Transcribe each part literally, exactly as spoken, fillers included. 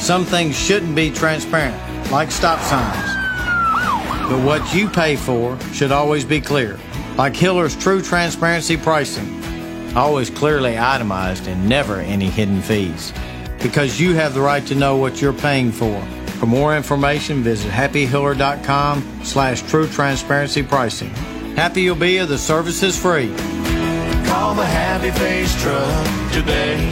Some things shouldn't be transparent, like stop signs. But what you pay for should always be clear, like Hiller's True Transparency Pricing. Always clearly itemized and never any hidden fees. Because you have the right to know what you're paying for. For more information, visit happyhiller.com slash true transparency pricing. Happy you'll be if the service is free. Call the Happy Face Truck today.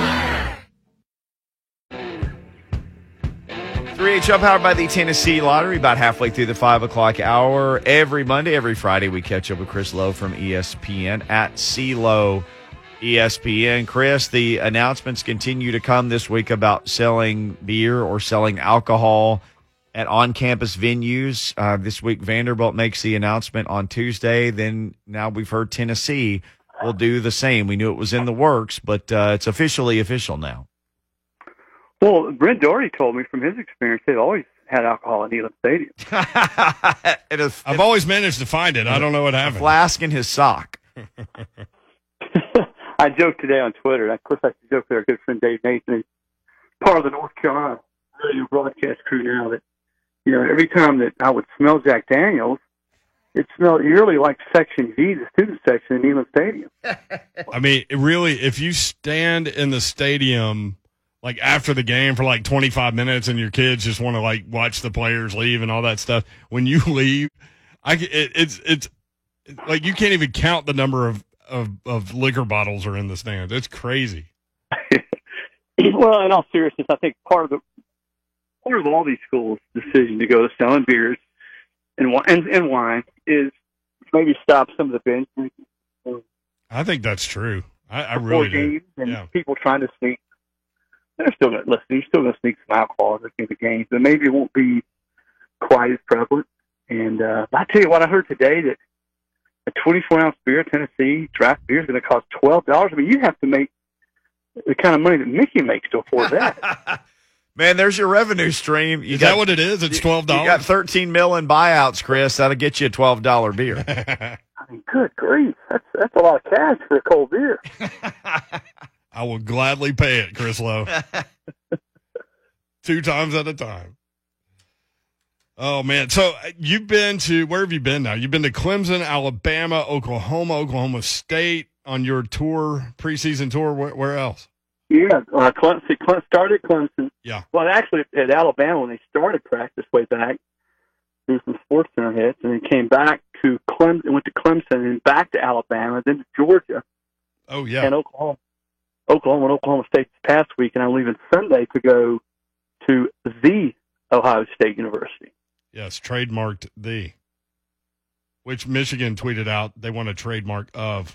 three H Up, powered by the Tennessee Lottery, about halfway through the five o'clock hour. Every Monday, every Friday, we catch up with Chris Lowe from E S P N at C Lowe E S P N. Chris, the announcements continue to come this week about selling beer or selling alcohol at on-campus venues. Uh, this week, Vanderbilt makes the announcement on Tuesday. Then now we've heard Tennessee will do the same. We knew it was in the works, but uh, it's officially official now. Well, Brent Doherty told me from his experience they've always had alcohol at Neyland Stadium. it is, I've always managed to find it. I don't know what happened. A flask in his sock. I joked today on Twitter, and of course I joked with our good friend Dave Nathan, who's part of the North Carolina radio broadcast crew now, that, you know, every time that I would smell Jack Daniels, it smelled eerily like Section V, the student section in Neyland Stadium. I mean, it really, if you stand in the stadium like after the game for like twenty-five minutes and your kids just want to like watch the players leave and all that stuff, when you leave, I, it, it's, it's like you can't even count the number of, of, of liquor bottles are in the stands. It's crazy. Well, in all seriousness, I think part of the part of all these schools' decision to go to selling beers and and, and wine is maybe stop some of the binge drinking. I think that's true. I, I really do. And yeah. people trying to sneak. They're still going to listen. You're still going to sneak some alcohol in the games, but maybe it won't be quite as prevalent. And uh, I tell you what, I heard today that a twenty-four ounce beer, Tennessee draft beer, is going to cost twelve dollars. I mean, you have to make the kind of money that Mickey makes to afford that. Man, there's your revenue stream. You is got, that what it is? It's twelve dollars? You got thirteen mil in buyouts, Chris. That'll get you a twelve dollar beer. I mean, good grief. That's, that's a lot of cash for a cold beer. I will gladly pay it, Chris Lowe. Two times at a time. Oh, man. So you've been to, where have you been now? You've been to Clemson, Alabama, Oklahoma, Oklahoma State on your tour, preseason tour. Where, where else? Yeah, uh, Clemson, Clemson started at Clemson. Yeah. Well, actually, at Alabama, when they started practice way back, threw some Sports Center hits, and then came back to Clemson, went to Clemson, and back to Alabama, then to Georgia. Oh, yeah. And Oklahoma. Oklahoma and Oklahoma State this past week, and I'm leaving Sunday to go to the Ohio State University. Yes, trademarked the, which Michigan tweeted out they want a trademark of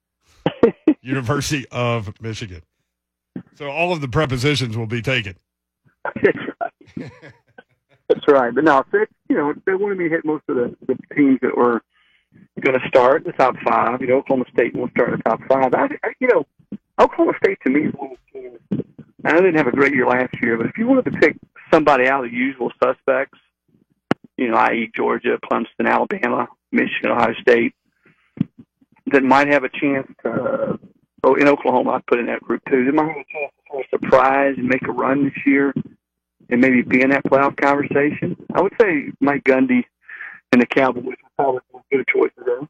University of Michigan. So all of the prepositions will be taken. That's right. That's right. But no, they, you know, they wanted me to hit most of the, the teams that were going to start the top five. You know, Oklahoma State won't start in the top five. I, I, you know, Oklahoma State to me is one of the teams. I know they didn't have a great year last year, but if you wanted to pick somebody out of the usual suspects, you know, that is. Georgia, Clemson, Alabama, Michigan, Ohio State, that might have a chance to, uh, oh, in Oklahoma, I'd put in that group too. They might have a chance to sort of surprise and make a run this year and maybe be in that playoff conversation. I would say Mike Gundy and the Cowboys are probably good choices there.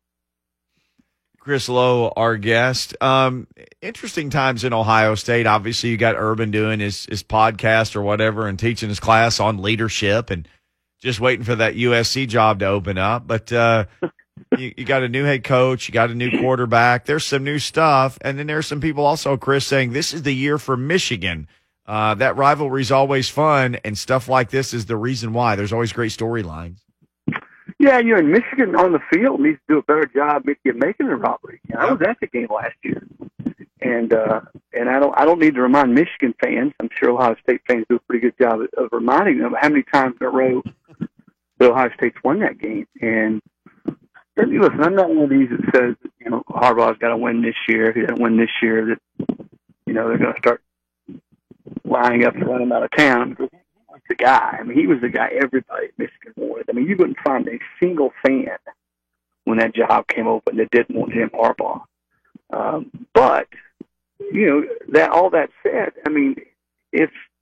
Chris Lowe, our guest. Um, interesting times in Ohio State. Obviously, you got Urban doing his, his podcast or whatever and teaching his class on leadership and just waiting for that U S C job to open up. But uh, you, you got a new head coach. You got a new quarterback. There's some new stuff. And then there's some people also, Chris, saying this is the year for Michigan. Uh, that rivalry is always fun, and stuff like this is the reason why. There's always great storylines. Yeah, you know, and Michigan on the field needs to do a better job making making a robbery. You know, I was at the game last year, and uh, and I don't I don't need to remind Michigan fans. I'm sure Ohio State fans do a pretty good job of, of reminding them how many times in a row that Ohio State's won that game. And listen, I'm not one of these that says, you know, Harbaugh's got to win this year. If he doesn't win this year, that, you know, they're going to start lining up to run him out of town. He was the guy. I mean, he was the guy everybody at Michigan wanted. I mean, you wouldn't find a single fan when that job came open that didn't want Jim Harbaugh. Um, but, you know, that all that said, I mean, if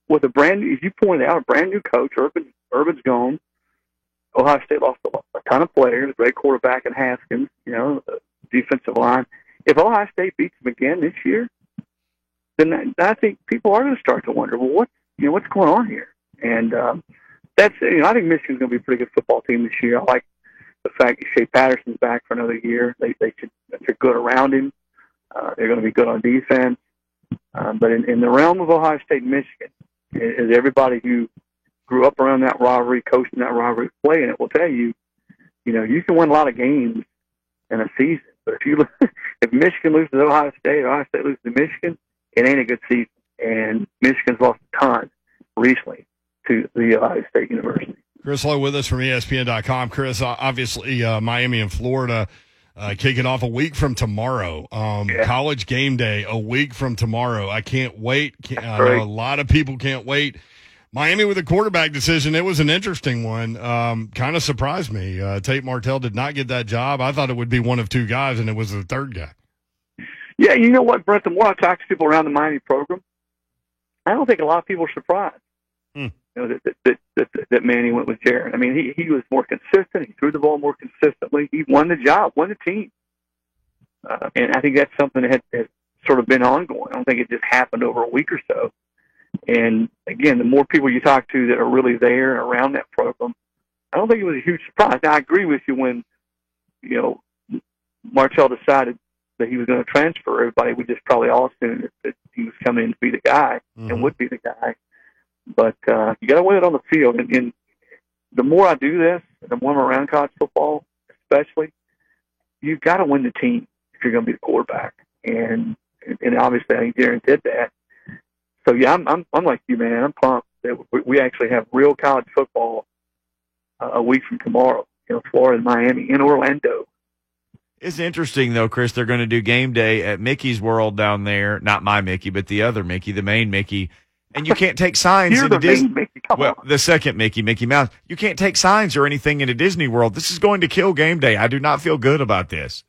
with a brand new, as you pointed out, a brand new coach. Urban Urban's gone. Ohio State lost a, a ton of players. Great quarterback in Haskins. You know, the defensive line. If Ohio State beats them again this year, then I, I think people are going to start to wonder, well, what you know, what's going on here? And um, that's you know, I think Michigan's going to be a pretty good football team this year. I like the fact that Shea Patterson's back for another year. They they should they're good around him. Uh, they're going to be good on defense. Um, but in, in the realm of Ohio State and Michigan, is everybody who grew up around that rivalry, coaching that rivalry, playing it, will tell you, you know, you can win a lot of games in a season. But if you if Michigan loses to Ohio State, or Ohio State loses to Michigan, it ain't a good season. And Michigan's lost a ton recently to the Ohio State University. Chris Lowe with us from E S P N dot com. Chris, obviously uh, Miami and Florida uh, kicking off a week from tomorrow. Um, yeah. College game day a week from tomorrow. I can't wait. Can't, I know a lot of people can't wait. Miami with a quarterback decision. It was an interesting one. Um, kind of surprised me. Uh, Tate Martell did not get that job. I thought it would be one of two guys, and it was the third guy. Yeah, you know what, Brent? The more I talk to people around the Miami program, I don't think a lot of people are surprised. Hmm. You know, that, that, that, that, that Manny went with Jaron. I mean, he, he was more consistent. He threw the ball more consistently. He won the job, won the team. Uh, and I think that's something that had, had sort of been ongoing. I don't think it just happened over a week or so. And, again, the more people you talk to that are really there and around that program, I don't think it was a huge surprise. Now, I agree with you when, you know, Martell decided that he was going to transfer. Everybody would just probably all assume that, that he was coming in to be the guy mm-hmm. and would be the guy. But uh, you got to win it on the field. And, and the more I do this, the more I'm around college football, especially, you've got to win the team if you're going to be the quarterback. And and obviously, I think Jaron did that. So yeah, I'm I'm I'm like you, man. I'm pumped that we actually have real college football uh, a week from tomorrow. You know, Florida and Miami in Orlando. It's interesting though, Chris. They're going to do game day at Mickey's World down there. Not my Mickey, but the other Mickey, the main Mickey. And you can't take signs You're into the Disney. main Mickey. Come well, on. the second Mickey, Mickey Mouse. You can't take signs or anything into Disney World. This is going to kill game day. I do not feel good about this.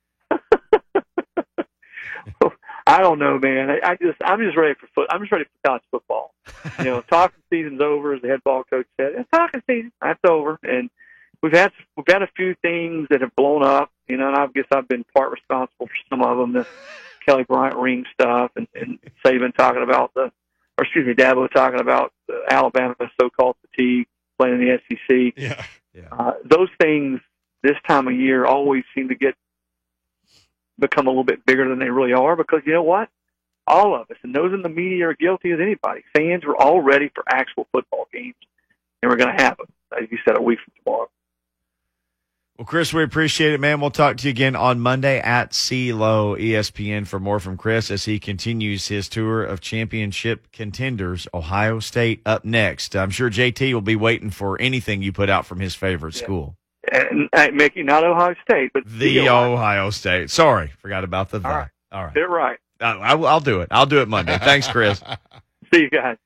I don't know, man. I, I just, I'm just ready for foot. I'm just ready for college football. You know, talking season's over, as the head ball coach said. It's talking season. That's over. And we've had, we've had a few things that have blown up. You know, and I guess I've been part responsible for some of them. The Kelly Bryant ring stuff, and, and Saban talking about the, or excuse me, Dabo talking about the Alabama so-called fatigue playing in the S E C. Yeah, yeah. Uh, those things this time of year always seem to get become a little bit bigger than they really are, because you know what? All of us, and those in the media are guilty as anybody. Fans were all ready for actual football games, and we're going to have them, as you said, a week from tomorrow. Well, Chris, we appreciate it, man. We'll talk to you again on Monday at CeeLo E S P N for more from Chris as he continues his tour of championship contenders. Ohio State up next. I'm sure J T will be waiting for anything you put out from his favorite yeah. school. And, uh, Mickey, not Ohio State, but the, the Ohio. Ohio State. Sorry, forgot about the. All right, all right. They're right. I, I, I'll do it. I'll do it Monday. Thanks, Chris. See you guys.